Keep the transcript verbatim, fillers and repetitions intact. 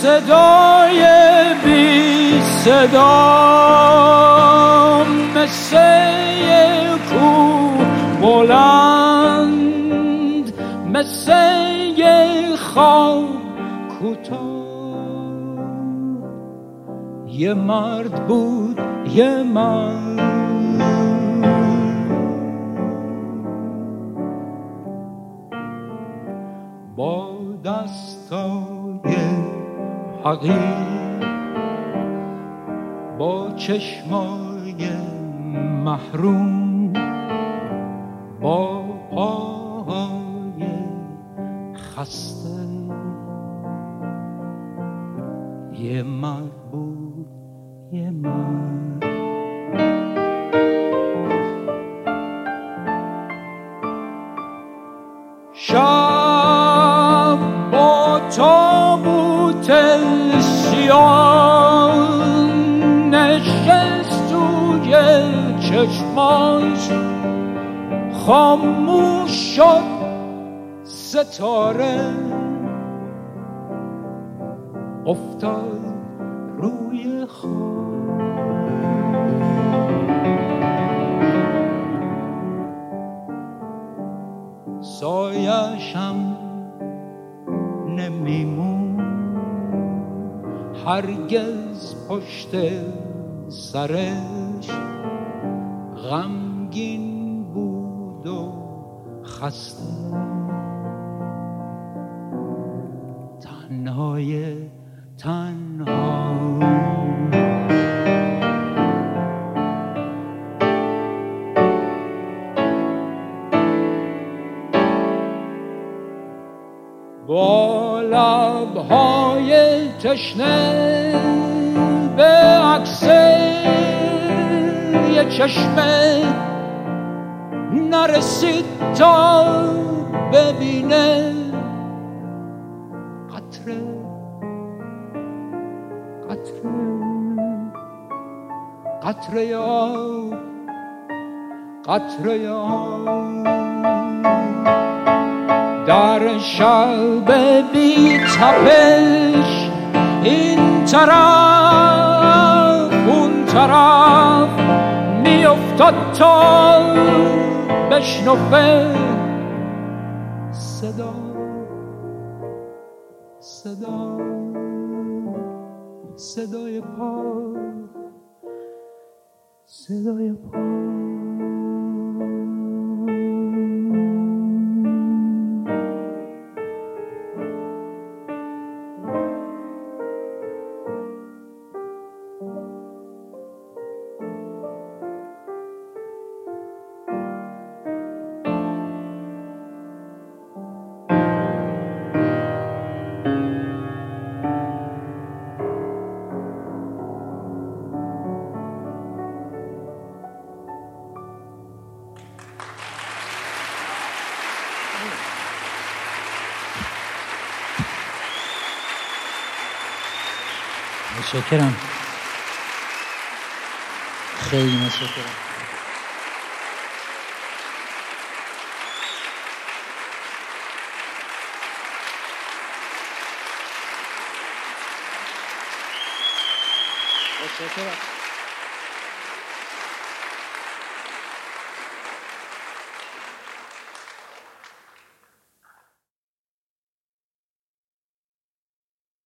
صدای بی صدا، مثل یک کوه بلند، مثل یک خواب کوتاه. یه مرد بود، یه مرد با دستای حقیر، با چشمای محروم، با پاهای خسته. یه مرد بود، یه مرد. شب با تابوت سیاه نشست توی چشماش، خاموش شد ستاره، افتاد روی خاک. سایش هم نمیمون هرگز پشت سرش، غمگین بود و خسته، تنهای تنها. با لبهای تشنه به عکس یه چشمه نرسید تا ببینه قطره قطره قطره آب، قطره آب. در شب بی تپش این طرف اون طرف می افتاد تا بشنفه صدا صدا صدای پا، صدای پا. متشکرم، خیلی متشکرم. متشکرم.